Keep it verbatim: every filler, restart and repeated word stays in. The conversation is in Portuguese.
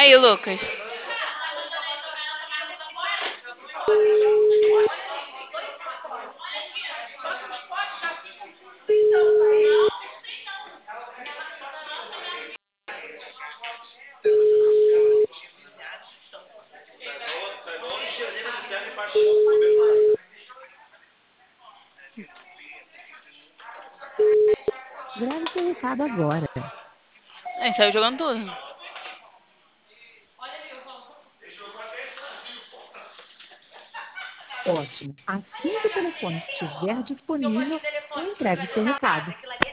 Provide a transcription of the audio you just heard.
aí, Lucas. Grave seu recado agora. Ele saiu jogando tudo. Ótimo. Assim que o telefone estiver disponível, eu entrego seu recado.